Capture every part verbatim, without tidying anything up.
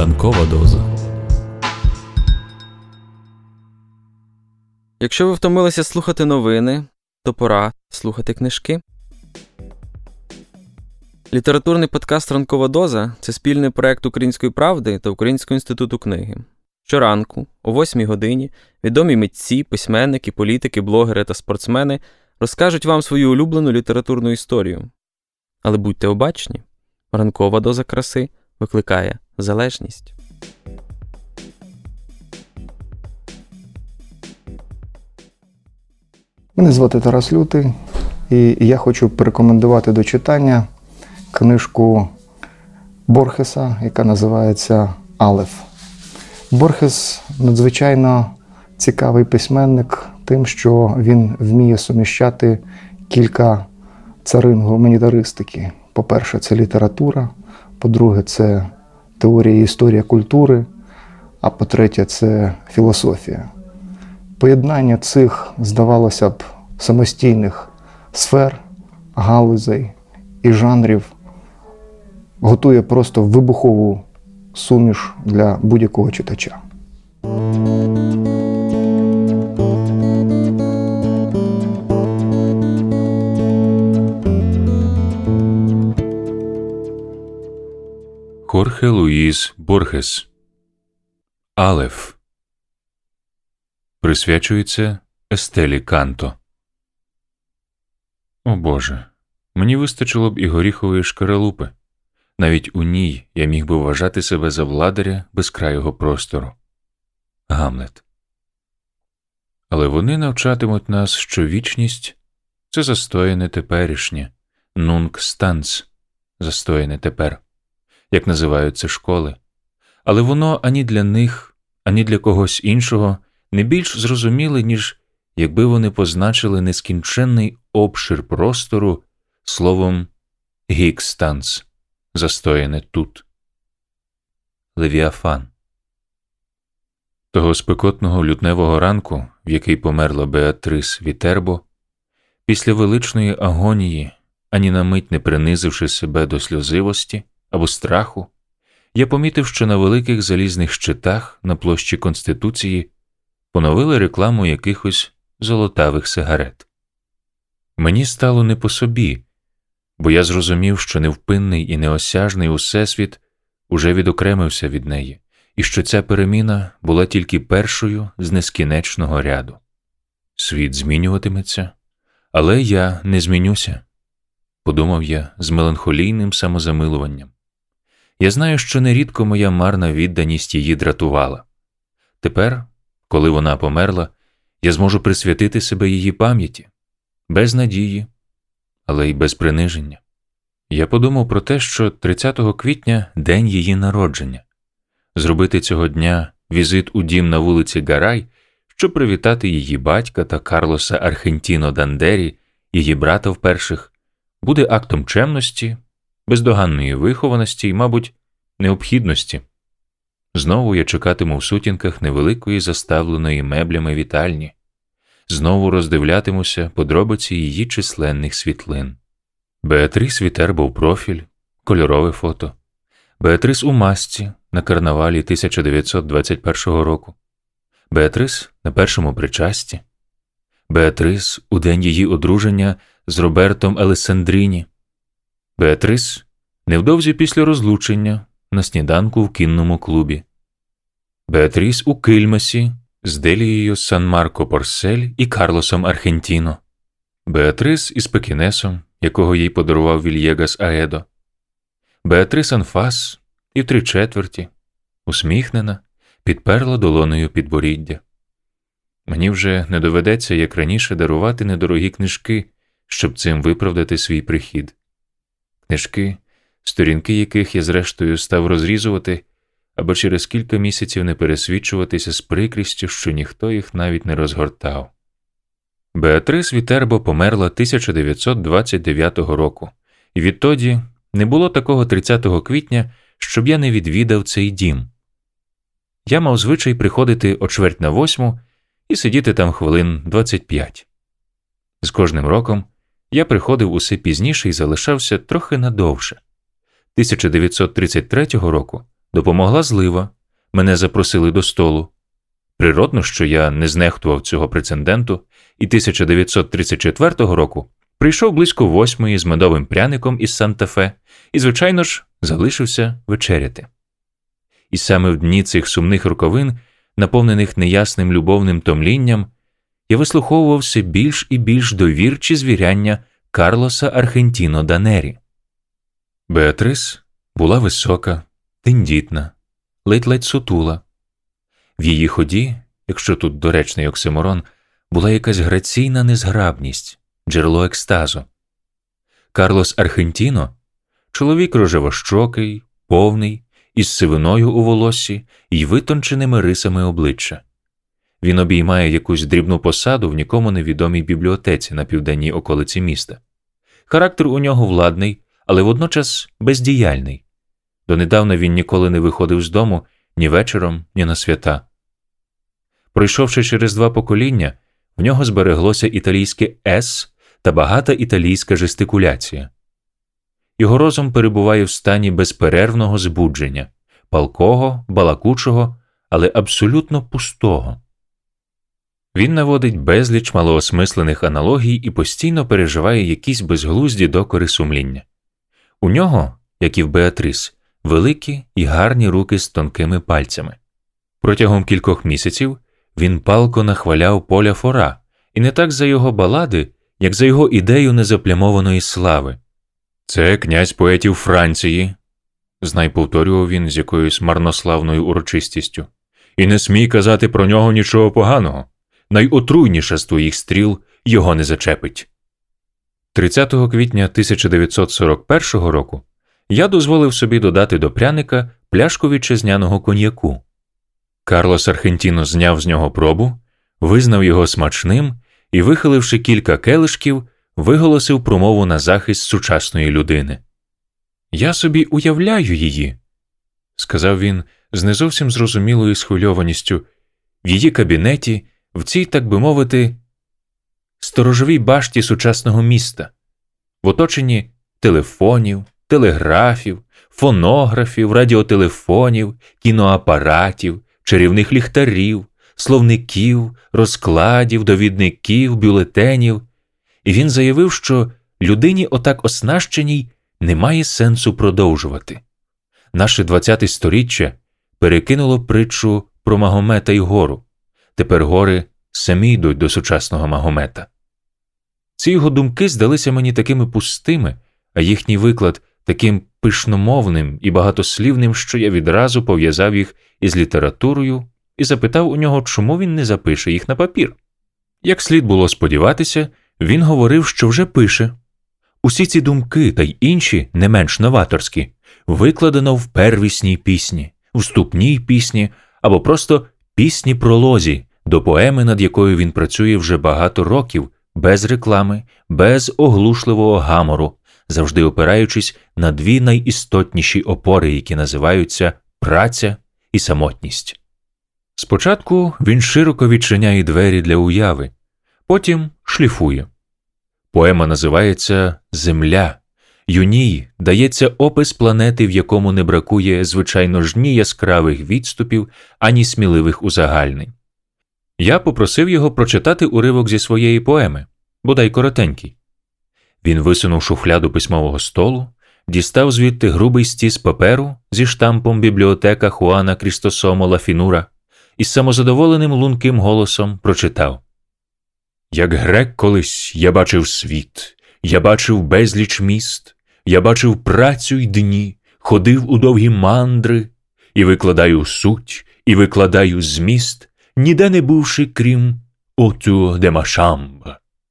Ранкова доза. Якщо ви втомилися слухати новини, то пора слухати книжки. Літературний подкаст «Ранкова доза» – це спільний проєкт Української правди та Українського інституту книги. Щоранку, о восьмій годині, відомі митці, письменники, політики, блогери та спортсмени розкажуть вам свою улюблену літературну історію. Але будьте обачні, ранкова доза краси викликає залежність. Мене звати Тарас Лютий, і я хочу порекомендувати до читання книжку Борхеса, яка називається «Алеф». Борхес надзвичайно цікавий письменник тим, що він вміє суміщати кілька царин гуманітаристики. По-перше, це література, по-друге, це теорія і історія культури, а по-третє, це філософія. Поєднання цих, здавалося б, самостійних сфер, галузей і жанрів готує просто вибухову суміш для будь-якого читача. Хорхе Луїс Борхес. «Алеф». Присвячується Естелі Канто. О Боже, мені вистачило б і горіхової шкаралупи. Навіть у ній я міг би вважати себе за владаря безкрайого простору. Гамлет. Але вони навчатимуть нас, що вічність – це застояне теперішнє, нунк станц, застояне тепер, як називають це школи. Але воно ані для них, ані для когось іншого не більш зрозуміле, ніж якби вони позначили нескінченний обшир простору словом «гікстанц», застояне тут. Левіафан. Того спекотного лютневого ранку, в який померла Беатрис Вітербо, після величної агонії, ані на мить не принизивши себе до сльозивості або страху, я помітив, що на великих залізних щитах на площі Конституції поновили рекламу якихось золотавих сигарет. Мені стало не по собі, бо я зрозумів, що невпинний і неосяжний усесвіт уже відокремився від неї, і що ця переміна була тільки першою з нескінченного ряду. Світ змінюватиметься, але я не змінюся, подумав я з меланхолійним самозамилуванням. Я знаю, що нерідко моя марна відданість її дратувала. Тепер, коли вона померла, я зможу присвятити себе її пам'яті, без надії, але й без приниження. Я подумав про те, що тридцятого квітня – день її народження. Зробити цього дня візит у дім на вулиці Гарай, щоб привітати її батька та Карлоса Архентіно Дандері, її брата вперших, буде актом чемності, бездоганної вихованості і, мабуть, необхідності. Знову я чекатиму в сутінках невеликої заставленої меблями вітальні. Знову роздивлятимуся подробиці її численних світлин. Беатрис Вітербо в профіль, кольорове фото. Беатрис у масці на карнавалі тисяча дев'ятсот двадцять першого року. Беатрис на першому причасті. Беатрис у день її одруження з Робертом Алессандріні. Беатрис невдовзі після розлучення на сніданку в кінному клубі. Беатріс у Кильмасі з Делією Сан-Марко Порсель і Карлосом Архентіно. Беатрис із Пекінесом, якого їй подарував Вільєгас Аедо. Беатрис анфас і в три четверті, усміхнена, підперла долонею підборіддя. Мені вже не доведеться, як раніше, дарувати недорогі книжки, щоб цим виправдати свій прихід. Книжки, сторінки яких я зрештою став розрізувати, аби через кілька місяців не пересвідчуватися з прикрістю, що ніхто їх навіть не розгортав. Беатрис Вітербо померла тисяча дев'ятсот двадцять дев'ятого року, і відтоді не було такого тридцятого квітня, щоб я не відвідав цей дім. Я мав звичай приходити о чверть на восьму і сидіти там хвилин двадцять п'ять. З кожним роком я приходив усе пізніше і залишався трохи надовше. тисяча дев'ятсот тридцять третього року Допомогла злива, мене запросили до столу. Природно, що я не знехтував цього прецеденту, і тисяча дев'ятсот тридцять четвертого року прийшов близько восьмої з медовим пряником із Санта-Фе і, звичайно ж, залишився вечеряти. І саме в дні цих сумних роковин, наповнених неясним любовним томлінням, я вислуховував все більш і більш довірчі звіряння Карлоса Архентіно да Нері. Беатрис була висока, тендітна, ледь-ледь сутула. В її ході, якщо тут доречний оксиморон, була якась граційна незграбність, джерело екстазу. Карлос Архентіно – чоловік рожевощокий, повний, із сивиною у волоссі й витонченими рисами обличчя. Він обіймає якусь дрібну посаду в нікому невідомій бібліотеці на південній околиці міста. Характер у нього владний, але водночас бездіяльний. Донедавна він ніколи не виходив з дому ні вечором, ні на свята. Пройшовши через два покоління, в нього збереглося італійське «ес» та багата італійська жестикуляція. Його розум перебуває в стані безперервного збудження, палкого, балакучого, але абсолютно пустого. Він наводить безліч малоосмислених аналогій і постійно переживає якісь безглузді докори сумління. У нього, як і в Беатрис, великі і гарні руки з тонкими пальцями. Протягом кількох місяців він палко нахваляв Поля Фора, і не так за його балади, як за його ідею незаплямованої слави. «Це князь поетів Франції», – знай повторював він з якоюсь марнославною урочистістю, «і не смій казати про нього нічого поганого. Найотруйніша з твоїх стріл його не зачепить». тридцятого квітня тисяча дев'ятсот сорок першого року я дозволив собі додати до пряника пляшку вітчизняного коньяку. Карлос Архентіно зняв з нього пробу, визнав його смачним і, вихиливши кілька келишків, виголосив промову на захист сучасної людини. «Я собі уявляю її», – сказав він з не зовсім зрозумілою схвильованістю, «в її кабінеті, в цій, так би мовити, сторожовій башті сучасного міста, в оточенні телефонів, телеграфів, фонографів, радіотелефонів, кіноапаратів, чарівних ліхтарів, словників, розкладів, довідників, бюлетенів». І він заявив, що людині отак оснащеній немає сенсу продовжувати. Наше двадцяте сторіччя перекинуло притчу про Магомета й гору. Тепер гори самі йдуть до сучасного Магомета. Ці його думки здалися мені такими пустими, а їхній виклад таким пишномовним і багатослівним, що я відразу пов'язав їх із літературою і запитав у нього, чому він не запише їх на папір. Як слід було сподіватися, він говорив, що вже пише. Усі ці думки та й інші, не менш новаторські, викладено в первісній пісні, вступній пісні або просто пісні-пролозі до поеми, над якою він працює вже багато років, без реклами, без оглушливого гамору, завжди опираючись на дві найістотніші опори, які називаються праця і самотність. Спочатку він широко відчиняє двері для уяви, потім шліфує. Поема називається «Земля». й у ній дається опис планети, в якому не бракує, звичайно ж, ні яскравих відступів, ані сміливих узагальнень. Я попросив його прочитати уривок зі своєї поеми, бодай коротенький. Він висунув шухляду письмового столу, дістав звідти грубий стіс паперу зі штампом «Бібліотека Хуана Крістосомо ла Фінура» і з самозадоволеним лунким голосом прочитав: «Як грек колись я бачив світ, я бачив безліч міст, я бачив працю й дні, ходив у довгі мандри, і викладаю суть, і викладаю зміст, ніде не бувши, крім «Оту де Машамб».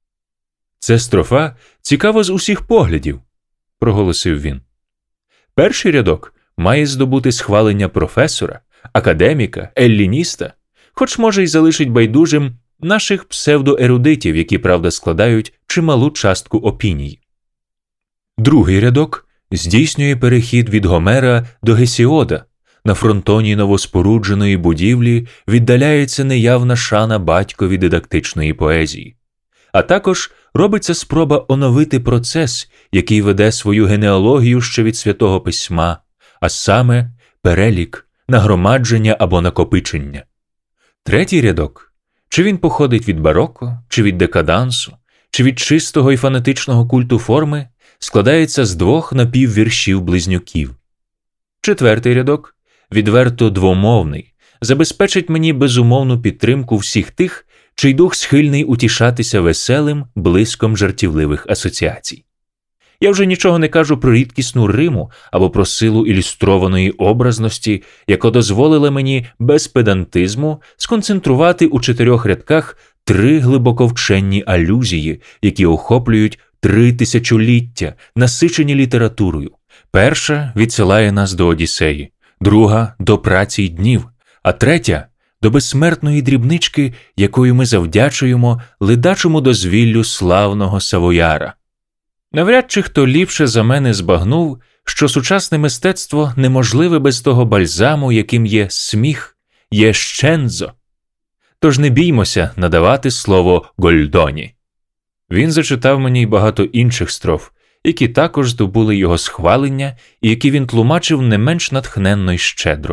Це строфа цікава з усіх поглядів, проголосив він. Перший рядок має здобути схвалення професора, академіка, еллініста, хоч може й залишить байдужим наших псевдоерудитів, які, правда, складають чималу частку опіній. Другий рядок здійснює перехід від Гомера до Гесіода. На фронтоні новоспорудженої будівлі віддаляється неявна шана батькові дидактичної поезії. А також робиться спроба оновити процес, який веде свою генеалогію ще від Святого Письма, а саме перелік, нагромадження або накопичення. Третій рядок – чи він походить від бароко, чи від декадансу, чи від чистого і фанатичного культу форми, складається з двох напіввіршів-близнюків. Четвертий рядок – відверто двомовний, забезпечить мені безумовну підтримку всіх тих, чий дух схильний утішатися веселим блиском жартівливих асоціацій. Я вже нічого не кажу про рідкісну риму або про силу ілюстрованої образності, яка дозволила мені без педантизму сконцентрувати у чотирьох рядках три глибоковченні алюзії, які охоплюють три тисячоліття, насичені літературою. Перша відсилає нас до Одіссеї, друга – до праці й днів, а третя – до безсмертної дрібнички, якою ми завдячуємо ледачому дозвіллю славного Савояра. Навряд чи хто ліпше за мене збагнув, що сучасне мистецтво неможливе без того бальзаму, яким є сміх, є щензо. Тож не біймося надавати слово Гольдоні. Він зачитав мені й багато інших строф, які також здобули його схвалення і які він тлумачив не менш натхненно й щедро.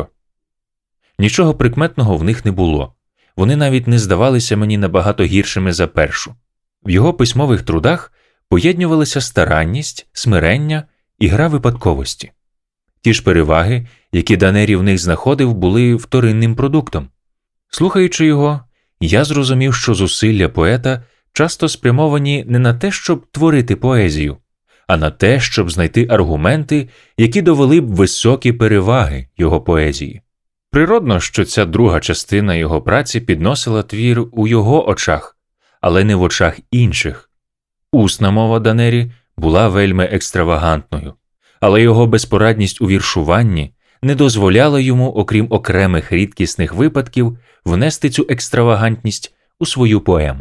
Нічого прикметного в них не було. Вони навіть не здавалися мені набагато гіршими за першу. В його письмових трудах поєднювалися старанність, смирення і гра випадковості. Ті ж переваги, які Данері в них знаходив, були вторинним продуктом. Слухаючи його, я зрозумів, що зусилля поета часто спрямовані не на те, щоб творити поезію, а на те, щоб знайти аргументи, які довели б високі переваги його поезії. Природно, що ця друга частина його праці підносила твір у його очах, але не в очах інших. Усна мова Данері була вельми екстравагантною, але його безпорадність у віршуванні не дозволяла йому, окрім окремих рідкісних випадків, внести цю екстравагантність у свою поему.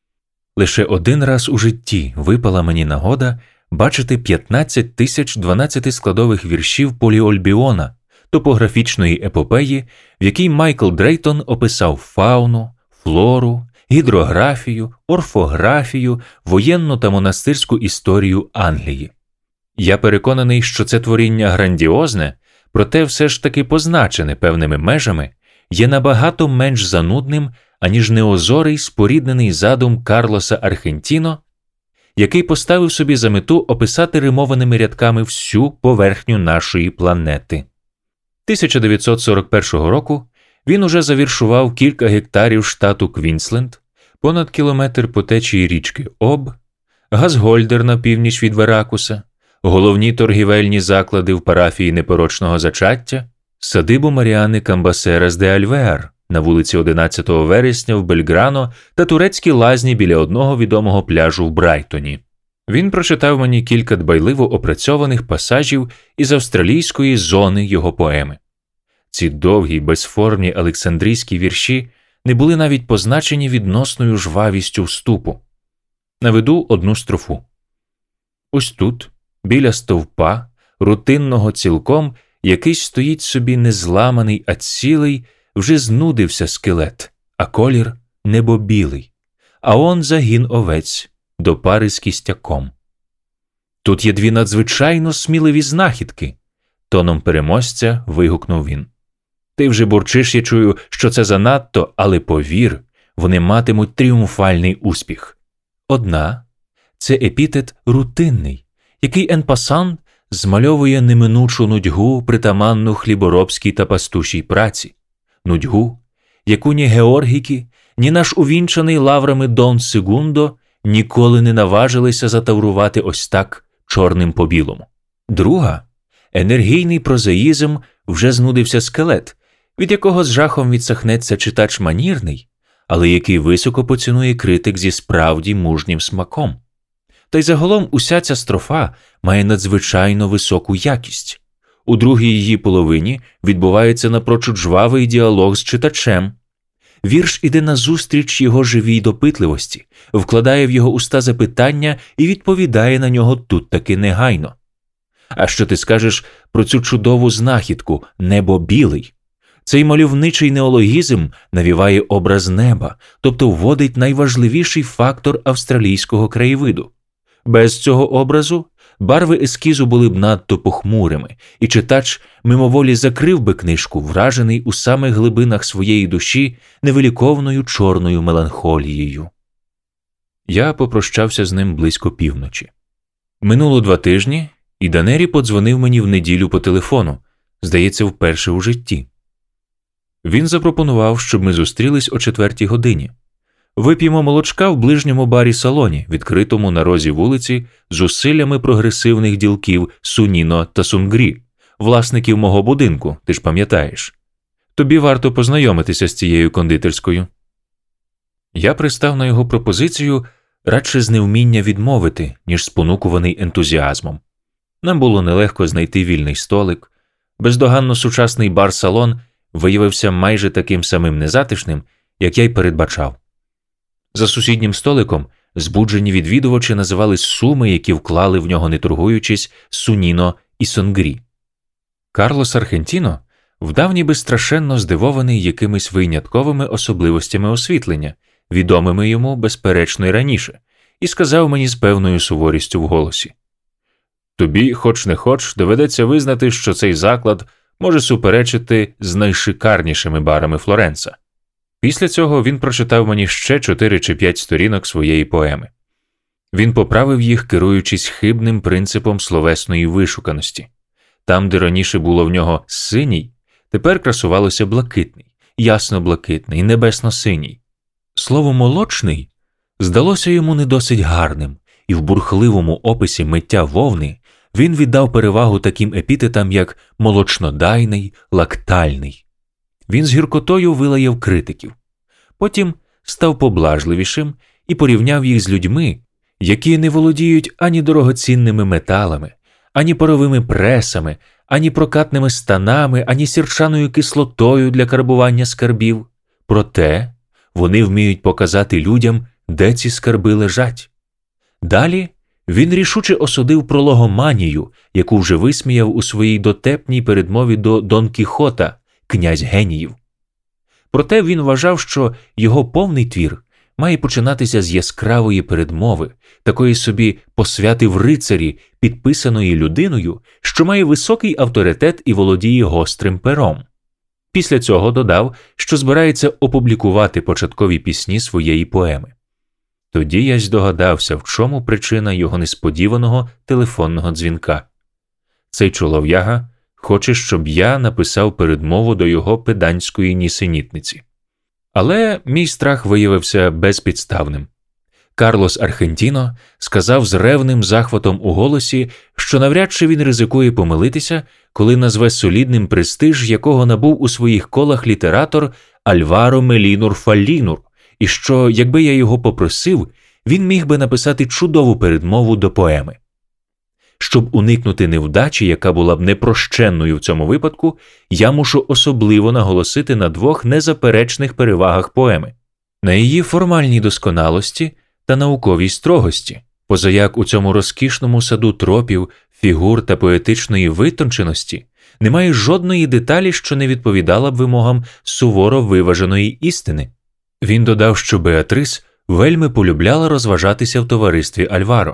Лише один раз у житті випала мені нагода бачити п'ятнадцять тисяч дванадцятискладових віршів Поліольбіона, топографічної епопеї, в якій Майкл Дрейтон описав фауну, флору, гідрографію, орфографію, воєнну та монастирську історію Англії. Я переконаний, що це творіння грандіозне, проте все ж таки позначене певними межами, є набагато менш занудним, аніж неозорий споріднений задум Карлоса Архентіно, який поставив собі за мету описати римованими рядками всю поверхню нашої планети. тисяча дев'ятсот сорок першого року він уже завіршував кілька гектарів штату Квінсленд, понад кілометр по течії річки Об, Газгольдер на північ від Веракуса, головні торгівельні заклади в парафії непорочного зачаття, садибу Маріани Камбасерас де Альвеар на вулиці одинадцятого вересня в Бельграно та турецькі лазні біля одного відомого пляжу в Брайтоні. Він прочитав мені кілька дбайливо опрацьованих пасажів із австралійської зони його поеми. Ці довгі, безформні олександрійські вірші не були навіть позначені відносною жвавістю вступу. Наведу одну строфу. Ось тут, біля стовпа, рутинного цілком, якийсь стоїть собі незламаний, а цілий, вже знудився скелет, а колір небо-білий, а он загін овець до пари з кістяком. Тут є дві надзвичайно сміливі знахідки, тоном переможця вигукнув він. Ти вже бурчиш, я чую, що це занадто, але повір, вони матимуть тріумфальний успіх. Одна – це епітет рутинний, який ен-пасан змальовує неминучу нудьгу, притаманну хліборобській та пастушій праці. Нудьгу, яку ні Георгіки, ні наш увінчаний лаврами Дон Сегундо ніколи не наважилися затаврувати ось так чорним по білому. Друга – енергійний прозаїзм вже знудився скелет, від якого з жахом відсахнеться читач манірний, але який високо поцінує критик зі справді мужнім смаком. Та й загалом уся ця строфа має надзвичайно високу якість. У другій її половині відбувається напрочуд жвавий діалог з читачем. Вірш іде назустріч його живій допитливості, вкладає в його уста запитання і відповідає на нього тут таки негайно. А що ти скажеш про цю чудову знахідку «Небо білий»? Цей мальовничий неологізм навіває образ неба, тобто вводить найважливіший фактор австралійського краєвиду. Без цього образу барви ескізу були б надто похмурими, і читач мимоволі закрив би книжку, вражений у самих глибинах своєї душі невиліковною чорною меланхолією. Я попрощався з ним близько півночі. Минуло два тижні, і Данері подзвонив мені в неділю по телефону, здається, вперше у житті. Він запропонував, щоб ми зустрілись о четвертій годині. Вип'ємо молочка в ближньому барі-салоні, відкритому на розі вулиці, з усиллями прогресивних ділків Суніно та Сунгрі, власників мого будинку, ти ж пам'ятаєш. Тобі варто познайомитися з цією кондитерською. Я пристав на його пропозицію радше з невміння відмовити, ніж спонукуваний ентузіазмом. Нам було нелегко знайти вільний столик. Бездоганно сучасний бар-салон виявився майже таким самим незатишним, як я й передбачав. За сусіднім столиком збуджені відвідувачі називали суми, які вклали в нього, не торгуючись, Суніно і Сонгрі. Карлос Архентіно вдав ніби страшенно здивований якимись винятковими особливостями освітлення, відомими йому, безперечно, й раніше, і сказав мені з певною суворістю в голосі: «Тобі, хоч не хоч, доведеться визнати, що цей заклад може суперечити з найшикарнішими барами Флоренца». Після цього він прочитав мені ще чотири чи п'ять сторінок своєї поеми. Він поправив їх, керуючись хибним принципом словесної вишуканості. Там, де раніше було в нього синій, тепер красувалося блакитний, ясно-блакитний, небесно-синій. Слово «молочний» здалося йому не досить гарним, і в бурхливому описі миття вовни він віддав перевагу таким епітетам, як «молочнодайний», «лактальний». Він з гіркотою вилаяв критиків. Потім став поблажливішим і порівняв їх з людьми, які не володіють ані дорогоцінними металами, ані паровими пресами, ані прокатними станами, ані сірчаною кислотою для карбування скарбів. Проте вони вміють показати людям, де ці скарби лежать. Далі він рішуче осудив прологоманію, яку вже висміяв у своїй дотепній передмові до Дон Кіхота, князь геніїв. Проте він вважав, що його повний твір має починатися з яскравої передмови, такої собі посвяти в рицарі, підписаної людиною, що має високий авторитет і володіє гострим пером. Після цього додав, що збирається опублікувати початкові пісні своєї поеми. Тоді я здогадався, в чому причина його несподіваного телефонного дзвінка. Цей чолов'яга хоче, щоб я написав передмову до його педантської нісенітниці. Але мій страх виявився безпідставним. Карлос Архентіно сказав з ревним захватом у голосі, що навряд чи він ризикує помилитися, коли назве солідним престиж, якого набув у своїх колах літератор Альваро Мелінур Фаллінур, і що, якби я його попросив, він міг би написати чудову передмову до поеми. Щоб уникнути невдачі, яка була б непрощенною в цьому випадку, я мушу особливо наголосити на двох незаперечних перевагах поеми. На її формальній досконалості та науковій строгості, позаяк у цьому розкішному саду тропів, фігур та поетичної витонченості немає жодної деталі, що не відповідала б вимогам суворо виваженої істини. Він додав, що Беатрис вельми полюбляла розважатися в товаристві Альваро.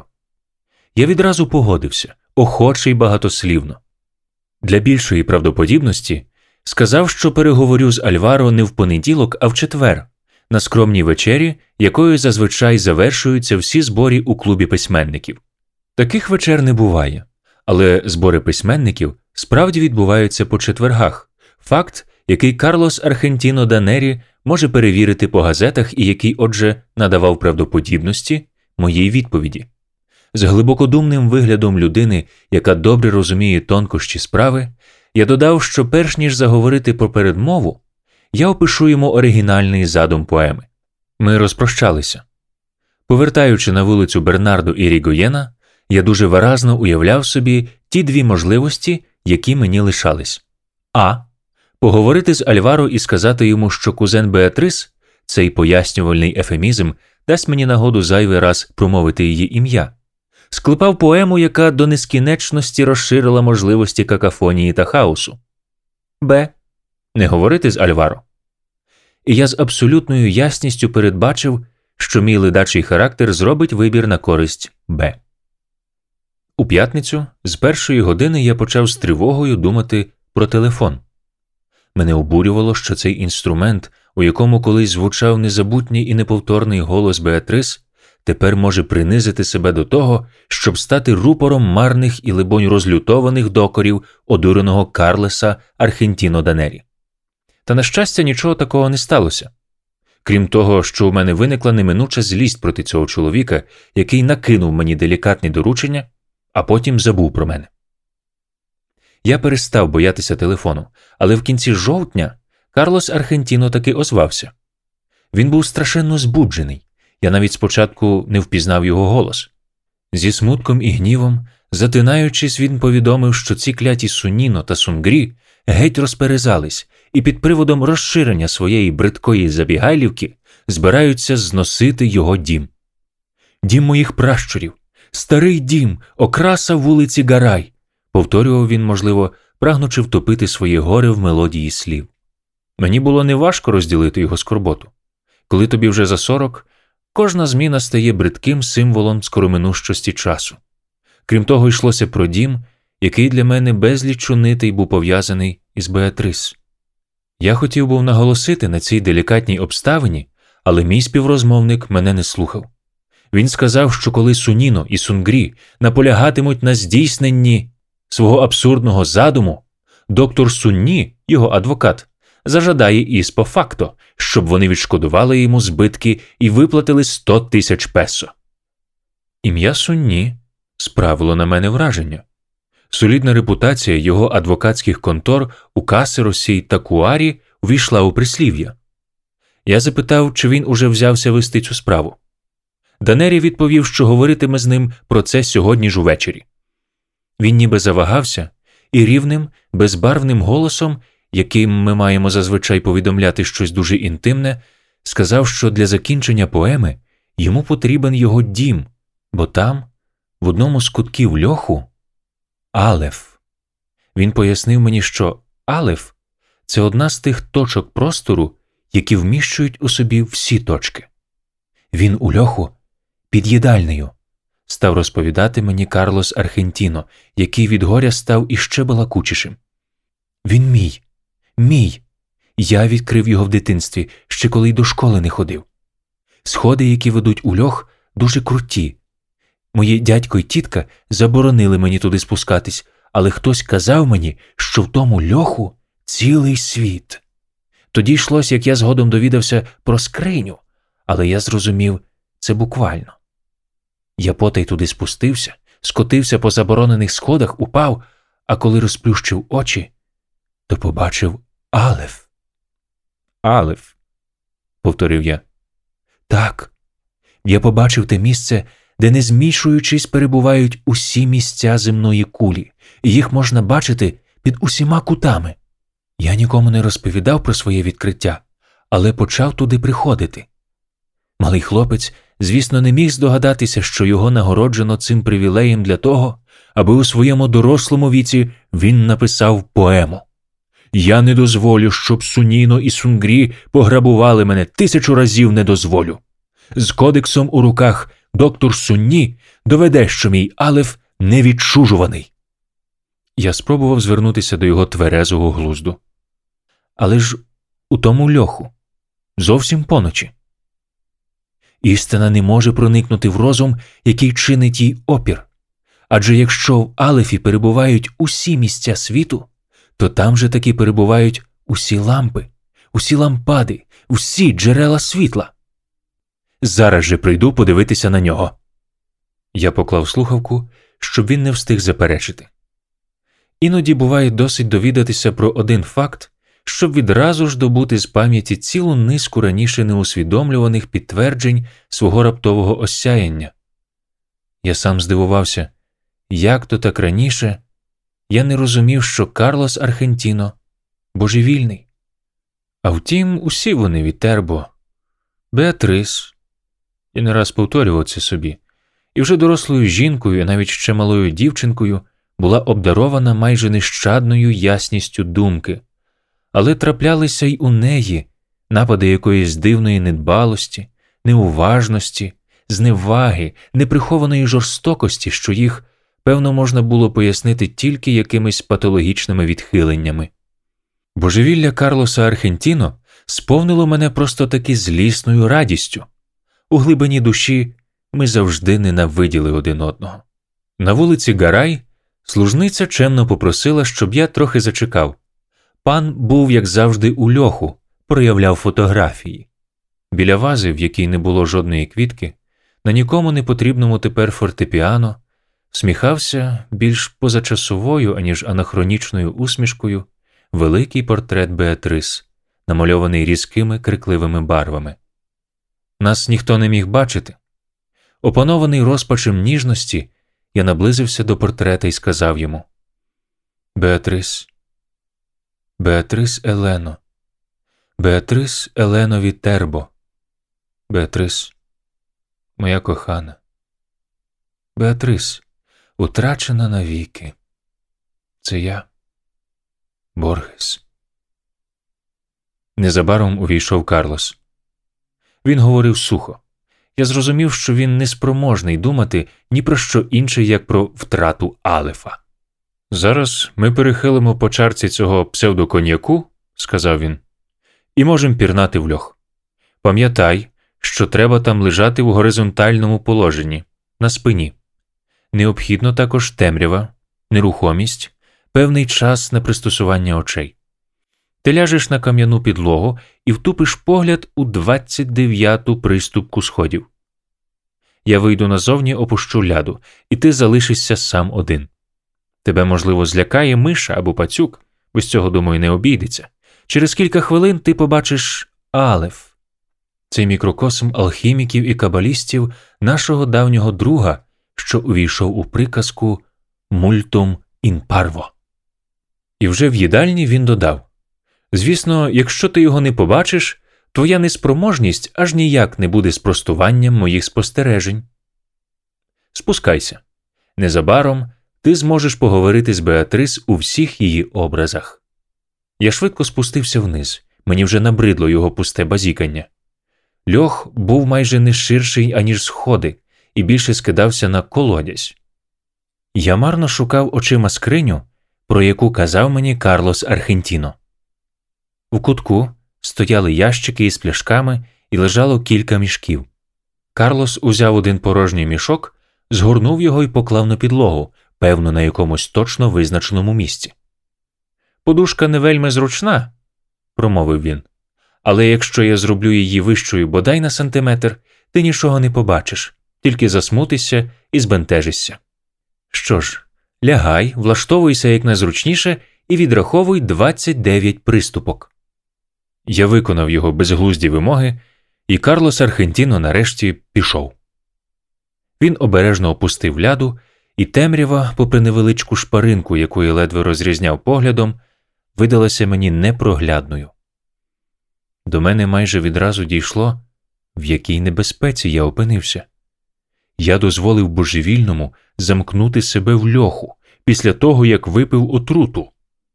Я відразу погодився, охоче й багатослівно. Для більшої правдоподібності сказав, що переговорю з Альваро не в понеділок, а в четвер, на скромній вечері, якою зазвичай завершуються всі збори у клубі письменників. Таких вечер не буває, але збори письменників справді відбуваються по четвергах, факт, який Карлос Архентіно Данері може перевірити по газетах і який, отже, надавав правдоподібності моїй відповіді. З глибокодумним виглядом людини, яка добре розуміє тонкощі справи, я додав, що перш ніж заговорити про передмову, я опишу йому оригінальний задум поеми. Ми розпрощалися. Повертаючи на вулицю Бернардо Ірігоєна, я дуже виразно уявляв собі ті дві можливості, які мені лишались. А. Поговорити з Альваро і сказати йому, що кузен Беатрис, цей пояснювальний ефемізм, дасть мені нагоду зайвий раз промовити її ім'я, склепав поему, яка до нескінченності розширила можливості какафонії та хаосу. Б. Не говорити з Альваро. І я з абсолютною ясністю передбачив, що мій ледачий характер зробить вибір на користь Б. У п'ятницю з першої години я почав з тривогою думати про телефон. Мене обурювало, що цей інструмент, у якому колись звучав незабутній і неповторний голос Беатрис, тепер може принизити себе до того, щоб стати рупором марних і, либонь, розлютованих докорів одуреного Карлеса Архентіно Данері. Та, на щастя, нічого такого не сталося. Крім того, що у мене виникла неминуча злість проти цього чоловіка, який накинув мені делікатні доручення, а потім забув про мене. Я перестав боятися телефону, але в кінці жовтня Карлос Архентіно таки озвався. Він був страшенно збуджений. Я навіть спочатку не впізнав його голос. Зі смутком і гнівом, затинаючись, він повідомив, що ці кляті Суніно та Сунгрі геть розперезались і під приводом розширення своєї бридкої забігайлівки збираються зносити його дім. «Дім моїх пращурів, старий дім, окраса вулиці Гарай», повторював він, можливо, прагнучи втопити своє горе в мелодії слів. Мені було неважко розділити його скорботу. Коли тобі вже за сорок, кожна зміна стає бридким символом скороминущості часу. Крім того, йшлося про дім, який для мене безліччю нитей був пов'язаний із Беатрис. Я хотів був наголосити на цій делікатній обставині, але мій співрозмовник мене не слухав. Він сказав, що коли Суніно і Сунгрі наполягатимуть на здійсненні свого абсурдного задуму, доктор Сунні, його адвокат, зажадає іспо факто, щоб вони відшкодували йому збитки і виплатили сто тисяч песо. Ім'я Сунні справило на мене враження. Солідна репутація його адвокатських контор у Касеросі та Куарі увійшла у прислів'я. Я запитав, чи він уже взявся вести цю справу. Данері відповів, що говоритиме з ним про це сьогодні ж увечері. Він ніби завагався і рівним, безбарвним голосом, яким ми маємо зазвичай повідомляти щось дуже інтимне, сказав, що для закінчення поеми йому потрібен його дім, бо там, в одному з кутків льоху, Алеф. Він пояснив мені, що Алеф – це одна з тих точок простору, які вміщують у собі всі точки. Він у льоху під їдальнею, став розповідати мені Карлос Архентіно, який від горя став іще балакучішим. Він мій, мій. Я відкрив його в дитинстві, ще коли й до школи не ходив. Сходи, які ведуть у льох, дуже круті. Мої дядько й тітка заборонили мені туди спускатись, але хтось казав мені, що в тому льоху цілий світ. Тоді йшлось, як я згодом довідався про скриню, але я зрозумів це буквально. Я потай туди спустився, скотився по заборонених сходах, упав, а коли розплющив очі, то побачив Алеф. «Алеф», – повторив я. «Так, я побачив те місце, де, не змішуючись, перебувають усі місця земної кулі, і їх можна бачити під усіма кутами. Я нікому не розповідав про своє відкриття, але почав туди приходити. Малий хлопець, звісно, не міг здогадатися, що його нагороджено цим привілеєм для того, аби у своєму дорослому віці він написав поему. Я не дозволю, щоб Суніно і Сунгрі пограбували мене, тисячу разів не дозволю. З кодексом у руках доктор Сунні доведе, що мій Алеф невідчужуваний». Я спробував звернутися до його тверезого глузду. Але ж у тому льоху, зовсім поночі. Істина не може проникнути в розум, який чинить їй опір. Адже якщо в Алефі перебувають усі місця світу, то там же таки перебувають усі лампи, усі лампади, усі джерела світла. Зараз же прийду подивитися на нього. Я поклав слухавку, щоб він не встиг заперечити. Іноді буває досить довідатися про один факт, щоб відразу ж добути з пам'яті цілу низку раніше неусвідомлюваних підтверджень свого раптового осяяння. Я сам здивувався, як то так раніше я не розумів, що Карлос Архентіно божевільний. А втім, усі вони Вітербо, Беатрис, я не раз повторював це собі, і вже дорослою жінкою, навіть ще малою дівчинкою, була обдарована майже нещадною ясністю думки, але траплялися й у неї напади якоїсь дивної недбалості, неуважності, зневаги, неприхованої жорстокості, що їх певно, можна було пояснити тільки якимись патологічними відхиленнями. Божевілля Карлоса Архентіно сповнило мене просто таки злісною радістю. У глибині душі ми завжди ненавиділи один одного. На вулиці Гарай служниця чемно попросила, щоб я трохи зачекав. Пан був, як завжди, у льоху, проявляв фотографії. Біля вази, в якій не було жодної квітки, на нікому не потрібному тепер фортепіано, всміхався більш позачасовою, аніж анахронічною усмішкою, великий портрет Беатрис, намальований різкими крикливими барвами. Нас ніхто не міг бачити. Опанований розпачем ніжності, я наблизився до портрета і сказав йому: «Беатрис, Беатрис Елено, Беатрис Елено Вітербо, Беатрис, моя кохана, Беатрис, утрачена навіки. Це я, Борхес». Незабаром увійшов Карлос. Він говорив сухо. Я зрозумів, що він неспроможний думати ні про що інше, як про втрату Алефа. «Зараз ми перехилимо по чарці цього псевдоконьяку», – сказав він, – «і можемо пірнати в льох. Пам'ятай, що треба там лежати в горизонтальному положенні, на спині. Необхідно також темрява, нерухомість, певний час на пристосування очей. Ти ляжеш на кам'яну підлогу і втупиш погляд у двадцять дев'яту приступку сходів. Я вийду назовні, опущу ляду, і ти залишишся сам один. Тебе, можливо, злякає миша або пацюк, без цього, думаю, не обійдеться. Через кілька хвилин ти побачиш Алеф. Цей мікрокосм алхіміків і кабалістів, нашого давнього друга, що увійшов у приказку «Мультум ін парво». І вже в їдальні він додав: «Звісно, якщо ти його не побачиш, твоя неспроможність аж ніяк не буде спростуванням моїх спостережень. Спускайся. Незабаром ти зможеш поговорити з Беатрис у всіх її образах». Я швидко спустився вниз, мені вже набридло його пусте базікання. Льох був майже не ширший, аніж сходи, і більше скидався на колодязь. Я марно шукав очима скриню, про яку казав мені Карлос Архентіно. У кутку стояли ящики із пляшками і лежало кілька мішків. Карлос узяв один порожній мішок, згорнув його і поклав на підлогу, певно, на якомусь точно визначеному місці. «Подушка не вельми зручна», – промовив він, «але якщо я зроблю її вищою бодай на сантиметр, ти нічого не побачиш, тільки засмутишся і збентежишся. Що ж, лягай, влаштовуйся якнайзручніше і відраховуй двадцять дев'ять приступок». Я виконав його безглузді вимоги, і Карлос Архентіно нарешті пішов. Він обережно опустив ляду, і темрява, попри невеличку шпаринку, яку я ледве розрізняв поглядом, видалася мені непроглядною. До мене майже відразу дійшло, в якій небезпеці я опинився. Я дозволив божевільному замкнути себе в льоху після того, як випив отруту.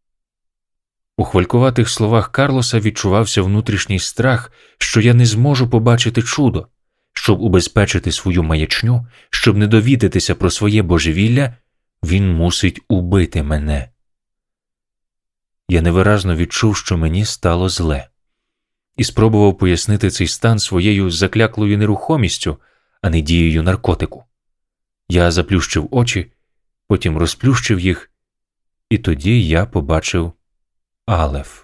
У хвалькуватих словах Карлоса відчувався внутрішній страх, що я не зможу побачити чудо. Щоб убезпечити свою маячню, щоб не довідатися про своє божевілля, він мусить убити мене. Я невиразно відчув, що мені стало зле, і спробував пояснити цей стан своєю закляклою нерухомістю, а не дією наркотику. Я заплющив очі, потім розплющив їх, і тоді я побачив Алеф.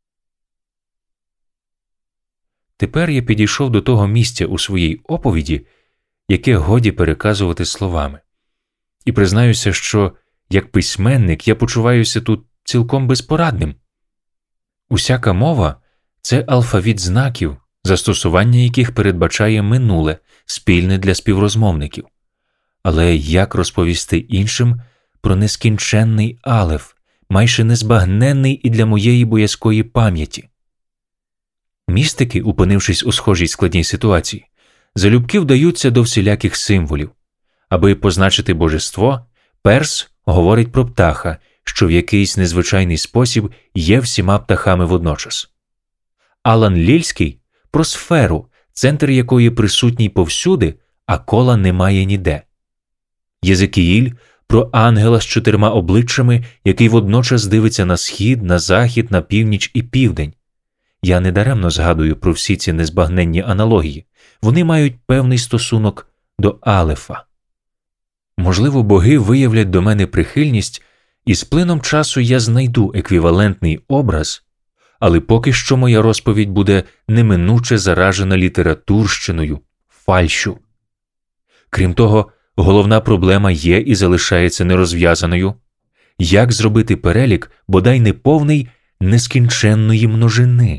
Тепер я підійшов до того місця у своїй оповіді, яке годі переказувати словами. І признаюся, що, як письменник, я почуваюся тут цілком безпорадним. Усяка мова – це алфавіт знаків, застосування яких передбачає минуле, спільне для співрозмовників. Але як розповісти іншим про нескінченний Алеф, майже незбагненний і для моєї боязкої пам'яті? Містики, опинившись у схожій складній ситуації, залюбки вдаються до всіляких символів. Аби позначити божество, Перс говорить про птаха, що в якийсь незвичайний спосіб є всіма птахами водночас. Алан Лільський – про сферу, центр якої присутній повсюди, а кола немає ніде. Єзекіїль про ангела з чотирма обличчями, який водночас дивиться на схід, на захід, на північ і південь. Я недаремно згадую про всі ці незбагненні аналогії. Вони мають певний стосунок до Алефа. Можливо, боги виявлять до мене прихильність, і з плином часу я знайду еквівалентний образ, але поки що моя розповідь буде неминуче заражена літературщиною, фальшю. Крім того, головна проблема є і залишається нерозв'язаною. Як зробити перелік, бодай неповний, нескінченної множини?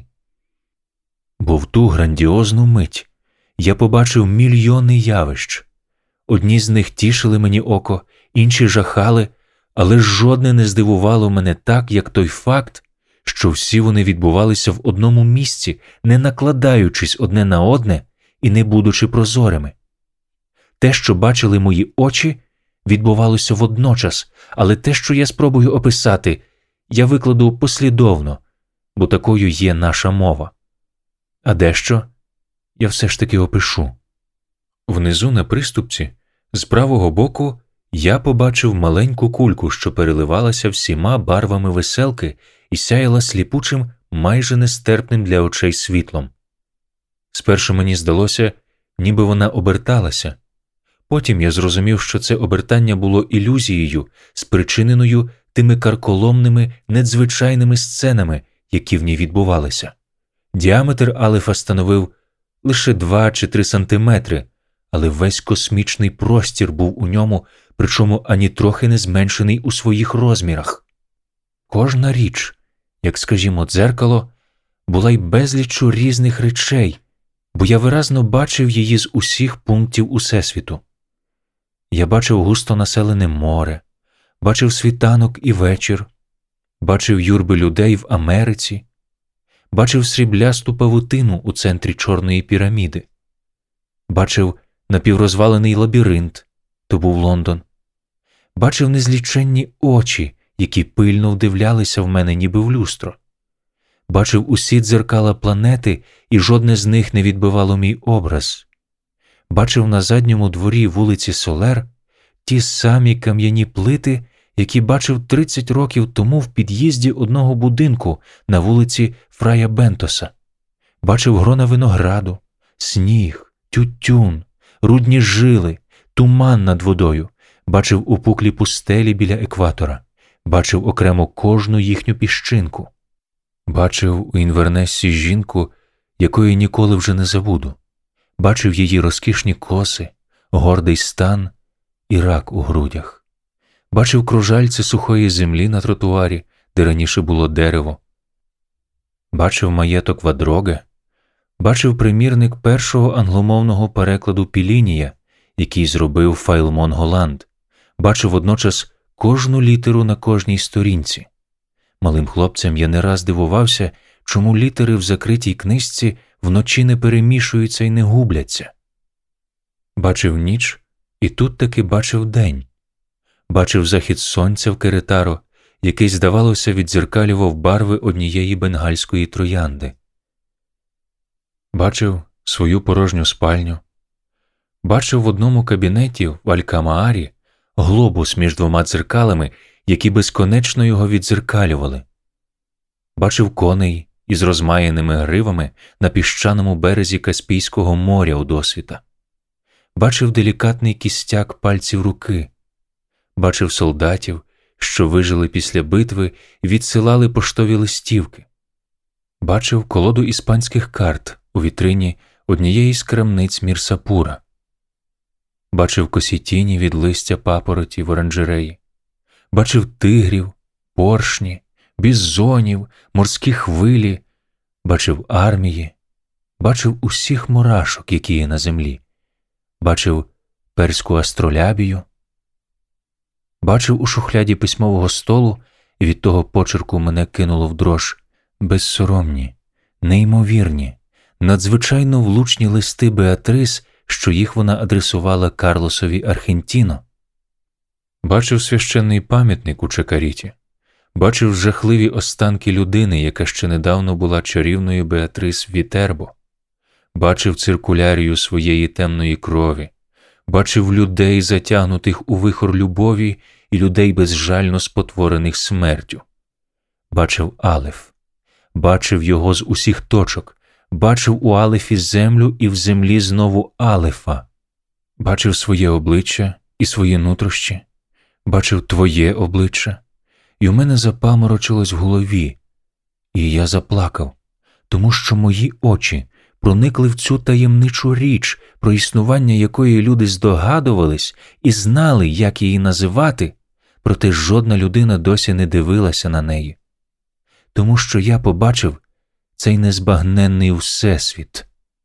Бо в ту грандіозну мить я побачив мільйони явищ. Одні з них тішили мені око, інші жахали, але жодне не здивувало мене так, як той факт, що всі вони відбувалися в одному місці, не накладаючись одне на одне і не будучи прозорими. Те, що бачили мої очі, відбувалося водночас, але те, що я спробую описати, я викладу послідовно, бо такою є наша мова. А дещо я все ж таки опишу. Внизу на приступці, з правого боку, я побачив маленьку кульку, що переливалася всіма барвами веселки і сяяла сліпучим, майже нестерпним для очей світлом. Спершу мені здалося, ніби вона оберталася. Потім я зрозумів, що це обертання було ілюзією, спричиненою тими карколомними, надзвичайними сценами, які в ній відбувалися. Діаметр Алефа становив лише два чи три сантиметри, але весь космічний простір був у ньому, причому ані трохи не зменшений у своїх розмірах. Кожна річ, як, скажімо, дзеркало, була й безліччю різних речей, бо я виразно бачив її з усіх пунктів Усесвіту. Я бачив густо населене море, бачив світанок і вечір, бачив юрби людей в Америці, бачив сріблясту павутину у центрі Чорної піраміди, бачив напіврозвалений лабіринт, то був Лондон, бачив незліченні очі, які пильно вдивлялися в мене ніби в люстро, бачив усі дзеркала планети, і жодне з них не відбивало мій образ, бачив на задньому дворі вулиці Солер ті самі кам'яні плити, які бачив тридцять років тому в під'їзді одного будинку на вулиці Фрая Бентоса. Бачив грона винограду, сніг, тютюн, рудні жили, туман над водою, бачив упуклі пустелі біля екватора, бачив окремо кожну їхню піщинку. Бачив у Інвернессі жінку, якої ніколи вже не забуду. Бачив її розкішні коси, гордий стан і рак у грудях. Бачив кружальці сухої землі на тротуарі, де раніше було дерево. Бачив маєток Вадроге. Бачив примірник першого англомовного перекладу Пілінія, який зробив Файлмон Голланд. Бачив водночас кожну літеру на кожній сторінці. Малим хлопцем я не раз дивувався, чому літери в закритій книжці вночі не перемішуються і не губляться. Бачив ніч, і тут таки бачив день. Бачив захід сонця в Керетаро, який, здавалося, віддзеркалював барви однієї бенгальської троянди. Бачив свою порожню спальню. Бачив в одному кабінеті в Алькамаарі глобус між двома дзеркалами, які безконечно його віддзеркалювали. Бачив коней із розмаяними гривами на піщаному березі Каспійського моря у досвіта. Бачив делікатний кістяк пальців руки. Бачив солдатів, що вижили після битви і відсилали поштові листівки. Бачив колоду іспанських карт у вітрині однієї з крамниць Мірсапура. Бачив косі тіні від листя папороті в оранжереї. Бачив тигрів, поршні, бізонів, морські хвилі. Бачив армії. Бачив усіх мурашок, які є на землі. Бачив перську астролябію. Бачив у шухляді письмового столу, і від того почерку мене кинуло в дрож, безсоромні, неймовірні, надзвичайно влучні листи Беатрис, що їх вона адресувала Карлосові Архентіно. Бачив священний пам'ятник у Чакаріті. Бачив жахливі останки людини, яка ще недавно була чарівною Беатрис Вітербо. Бачив циркулярію своєї темної крові. Бачив людей, затягнутих у вихор любові, і людей безжально спотворених смертю. Бачив Алеф, бачив його з усіх точок, бачив у Алефі землю і в землі знову Алефа, бачив своє обличчя і свої нутрощі, бачив твоє обличчя, і у мене запаморочилось в голові, і я заплакав, тому що мої очі проникли в цю таємничу річ, про існування якої люди здогадувались і знали, як її називати, проте жодна людина досі не дивилася на неї. Тому що я побачив цей незбагненний всесвіт.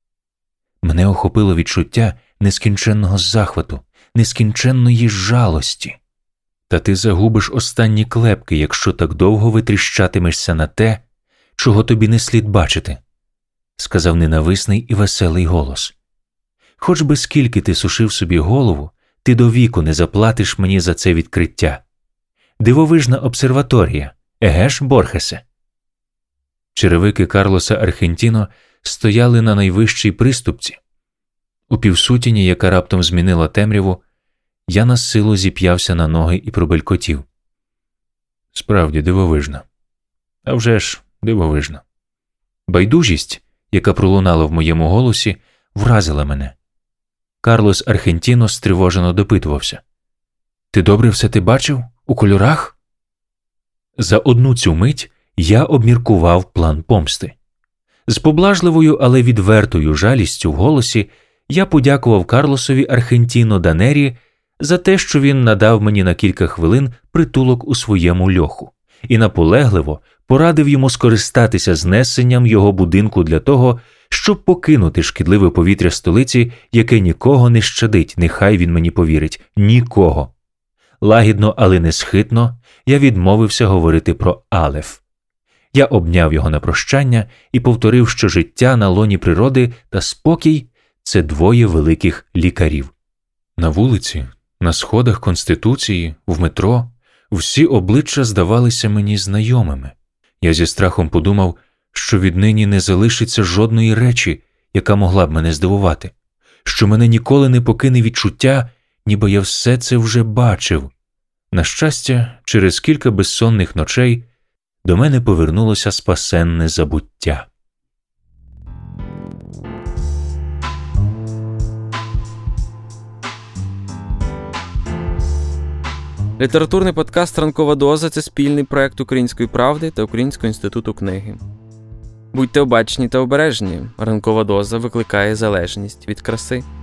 Мене охопило відчуття нескінченного захвату, нескінченної жалості. Та ти загубиш останні клепки, якщо так довго витріщатимешся на те, чого тобі не слід бачити, сказав ненависний і веселий голос. Хоч би скільки ти сушив собі голову, ти до віку не заплатиш мені за це відкриття. Дивовижна обсерваторія, еге ж, Борхесе? Черевики Карлоса Архентіно стояли на найвищій приступці. У півсутіні, яка раптом змінила темряву, я на силу зіп'явся на ноги і пробелькотів. Справді дивовижно. А вже ж дивовижно. Байдужість, яка пролунала в моєму голосі, вразила мене. Карлос Архентіно стривожено допитувався. «Ти добре все ти бачив? У кольорах?» За одну цю мить я обміркував план помсти. З поблажливою, але відвертою жалістю в голосі я подякував Карлосові Архентіно Данері за те, що він надав мені на кілька хвилин притулок у своєму льоху, і наполегливо порадив йому скористатися знесенням його будинку для того, щоб покинути шкідливе повітря столиці, яке нікого не щадить, нехай він мені повірить, нікого. Лагідно, але не схитно, я відмовився говорити про Алеф. Я обняв його на прощання і повторив, що життя на лоні природи та спокій – це двоє великих лікарів. На вулиці, на сходах Конституції, в метро всі обличчя здавалися мені знайомими. Я зі страхом подумав, що віднині не залишиться жодної речі, яка могла б мене здивувати, що мене ніколи не покине відчуття, ніби я все це вже бачив. На щастя, через кілька безсонних ночей до мене повернулося спасенне забуття. Літературний подкаст «Ранкова доза» – це спільний проект Української правди та Українського інституту книги. Будьте обачні та обережні. Ранкова доза викликає залежність від краси.